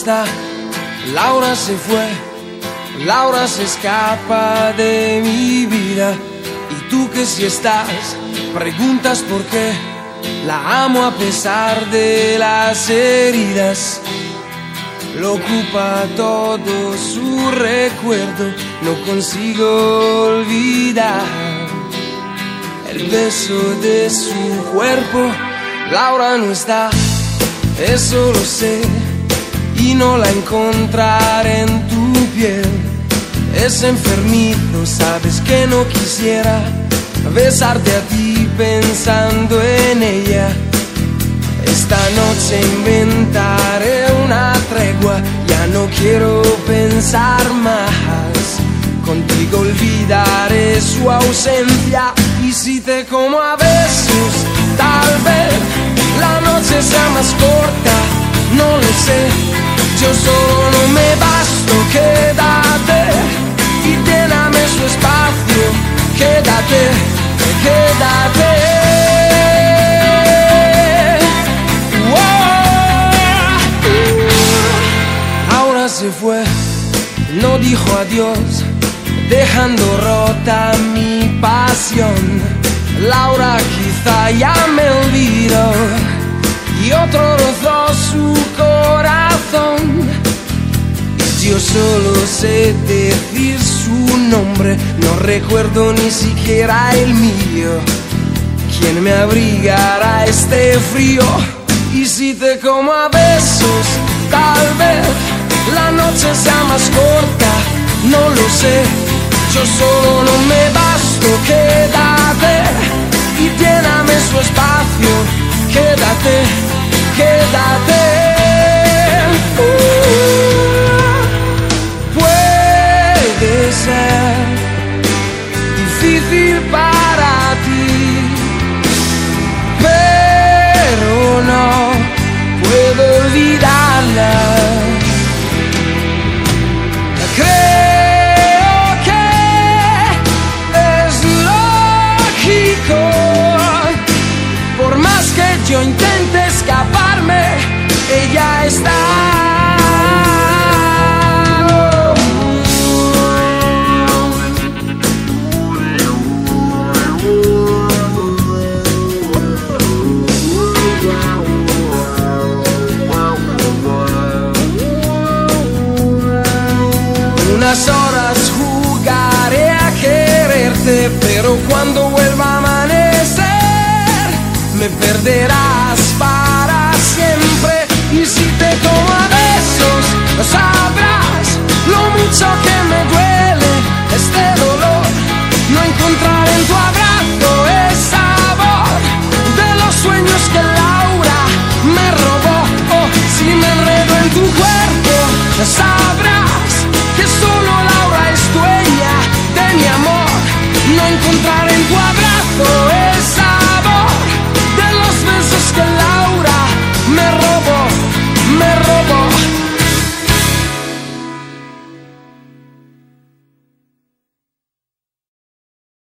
está, Laura se fue, Laura se escapa de mi vida. Y tú que si estás, preguntas por qué la amo a pesar de las heridas. Lo ocupa todo su recuerdo, no consigo olvidar el beso de su cuerpo. Laura no está, eso lo sé, y no la encontraré en tu piel. Es enfermizo, sabes que no quisiera besarte a ti pensando en ella. Esta noche inventaré una tregua, ya no quiero pensar más. Contigo olvidaré su ausencia, y si te como a besos, tal vez la noche sea más corta, no lo sé. Yo solo no me basto, quédate y lléname su espacio. Quédate, quédate. Ahora se fue, no dijo adiós, dejando rota mi pasión. Laura quizá ya me olvidó y otro rozó su corazón. Yo solo sé decir su nombre, no recuerdo ni siquiera el mío. ¿Quién me abrigará este frío? Y si te como a besos, tal vez la noche sea más corta, no lo sé. Yo solo no me basto, quédate y lléname su espacio. Quédate, quédate. Puede ser difícil para ti, pero no puedo olvidarla. Creo que es lógico, por más que yo intente escaparme, ella está. Unas horas jugaré a quererte, pero cuando vuelva a amanecer me perderás para siempre. Y si te como